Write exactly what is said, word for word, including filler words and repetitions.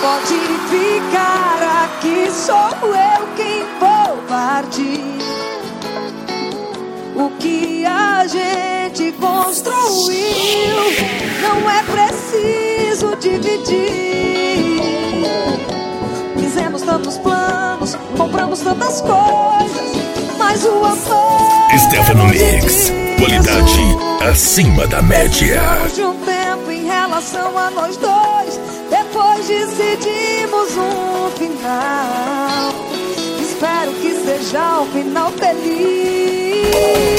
Pode ficar aqui, sou eu quem vou partir. O que a gente construiu não é preciso dividir. Fizemos tantos planos, compramos tantas coisas, mas o amor Stefano Mix, qualidade acima da média. Precisamos de um tempo em relação a nós dois, depois decidimos um final. Espero que seja um final feliz.